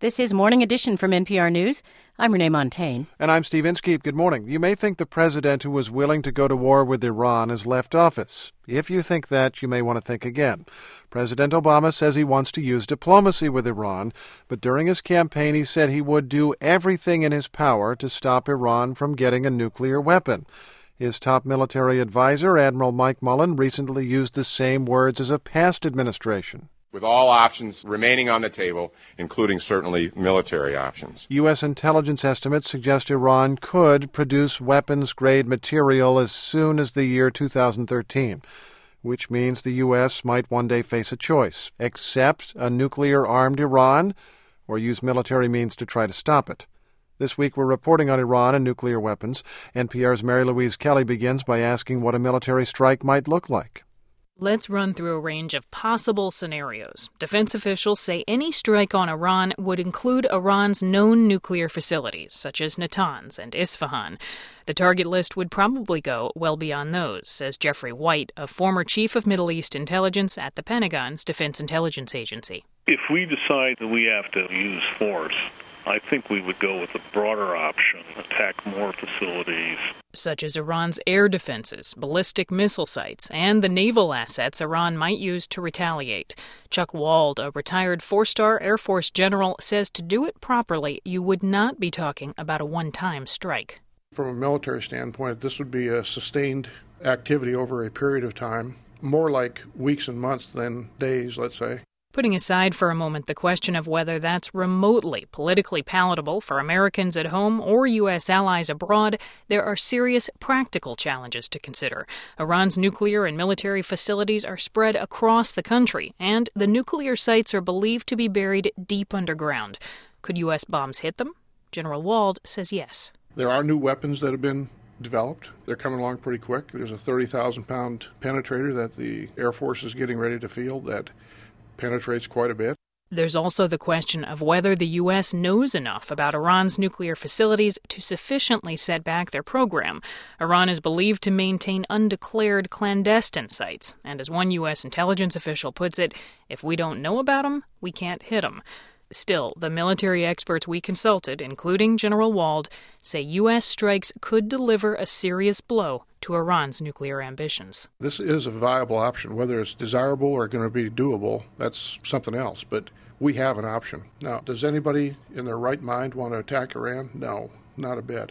This is Morning Edition from NPR News. I'm Renee Montaigne. And I'm Steve Inskeep. Good morning. You may think the president who was willing to go to war with Iran has left office. If you think that, you may want to think again. President Obama says he wants to use diplomacy with Iran, but during his campaign he said he would do everything in his power to stop Iran from getting a nuclear weapon. His top military advisor, Admiral Mike Mullen, recently used the same words as a past administration. With all options remaining on the table, including certainly military options. U.S. intelligence estimates suggest Iran could produce weapons-grade material as soon as the year 2013, which means the U.S. might one day face a choice: accept a nuclear-armed Iran or use military means to try to stop it. This week we're reporting on Iran and nuclear weapons. NPR's Mary Louise Kelly begins by asking what a military strike might look like. Let's run through a range of possible scenarios. Defense officials say any strike on Iran would include Iran's known nuclear facilities, such as Natanz and Isfahan. The target list would probably go well beyond those, says Jeffrey White, a former chief of Middle East intelligence at the Pentagon's Defense Intelligence Agency. If we decide that we have to use force, I think we would go with a broader option, attack more facilities. Such as Iran's air defenses, ballistic missile sites, and the naval assets Iran might use to retaliate. Chuck Wald, a retired four-star Air Force general, says to do it properly, you would not be talking about a one-time strike. From a military standpoint, this would be a sustained activity over a period of time, more like weeks and months than days, let's say. Putting aside for a moment the question of whether that's remotely politically palatable for Americans at home or U.S. allies abroad, there are serious practical challenges to consider. Iran's nuclear and military facilities are spread across the country, and the nuclear sites are believed to be buried deep underground. Could U.S. bombs hit them? General Wald says yes. There are new weapons that have been developed. They're coming along pretty quick. There's a 30,000-pound penetrator that the Air Force is getting ready to field that penetrates quite a bit. There's also the question of whether the U.S. knows enough about Iran's nuclear facilities to sufficiently set back their program. Iran is believed to maintain undeclared clandestine sites, and as one U.S. intelligence official puts it, if we don't know about them, we can't hit them. Still, the military experts we consulted, including General Wald, say U.S. strikes could deliver a serious blow to Iran's nuclear ambitions. This is a viable option. Whether it's desirable or going to be doable, that's something else. But we have an option. Now, does anybody in their right mind want to attack Iran? No, not a bit.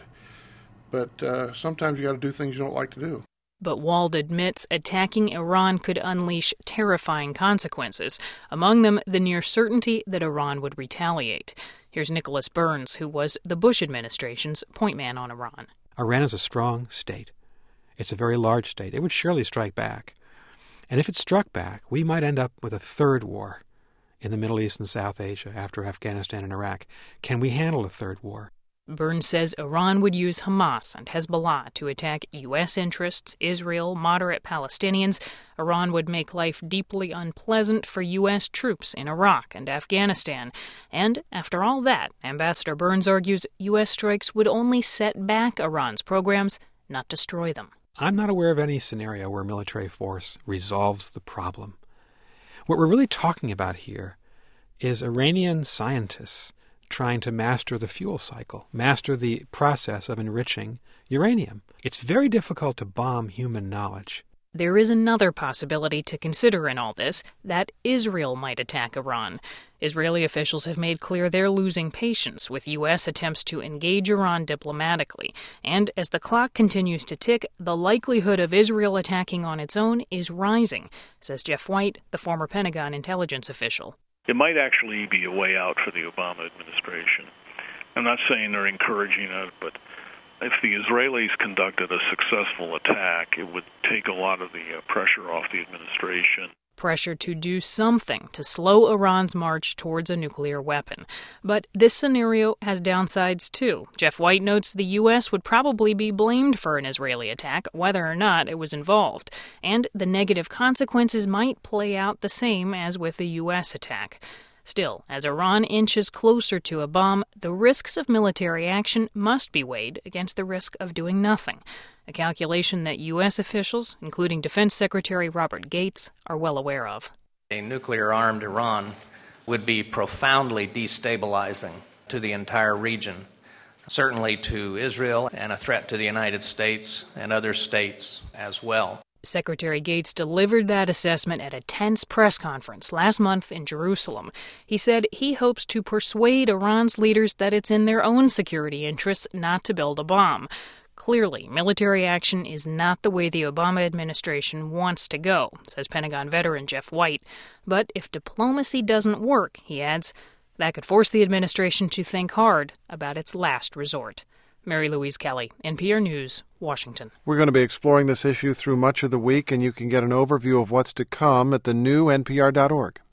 But sometimes you got to do things you don't like to do. But Wald admits attacking Iran could unleash terrifying consequences, among them the near certainty that Iran would retaliate. Here's Nicholas Burns, who was the Bush administration's point man on Iran. Iran is a strong state. It's a very large state. It would surely strike back. And if it struck back, we might end up with a third war in the Middle East and South Asia after Afghanistan and Iraq. Can we handle a third war? Burns says Iran would use Hamas and Hezbollah to attack U.S. interests, Israel, moderate Palestinians. Iran would make life deeply unpleasant for U.S. troops in Iraq and Afghanistan. And after all that, Ambassador Burns argues U.S. strikes would only set back Iran's programs, not destroy them. I'm not aware of any scenario where military force resolves the problem. What we're really talking about here is Iranian scientists trying to master the fuel cycle, master the process of enriching uranium. It's very difficult to bomb human knowledge. There is another possibility to consider in all this, that Israel might attack Iran. Israeli officials have made clear they're losing patience with U.S. attempts to engage Iran diplomatically. And as the clock continues to tick, the likelihood of Israel attacking on its own is rising, says Jeff White, the former Pentagon intelligence official. It might actually be a way out for the Obama administration. I'm not saying they're encouraging it, but if the Israelis conducted a successful attack, it would take a lot of the pressure off the administration. Pressure to do something to slow Iran's march towards a nuclear weapon. But this scenario has downsides too. Jeff White notes the U.S. would probably be blamed for an Israeli attack, whether or not it was involved. And the negative consequences might play out the same as with the U.S. attack. Still, as Iran inches closer to a bomb, the risks of military action must be weighed against the risk of doing nothing, a calculation that U.S. officials, including Defense Secretary Robert Gates, are well aware of. A nuclear-armed Iran would be profoundly destabilizing to the entire region, certainly to Israel, and a threat to the United States and other states as well. Secretary Gates delivered that assessment at a tense press conference last month in Jerusalem. He said he hopes to persuade Iran's leaders that it's in their own security interests not to build a bomb. Clearly, military action is not the way the Obama administration wants to go, says Pentagon veteran Jeff White. But if diplomacy doesn't work, he adds, that could force the administration to think hard about its last resort. Mary Louise Kelly, NPR News, Washington. We're going to be exploring this issue through much of the week, and you can get an overview of what's to come at the new NPR.org.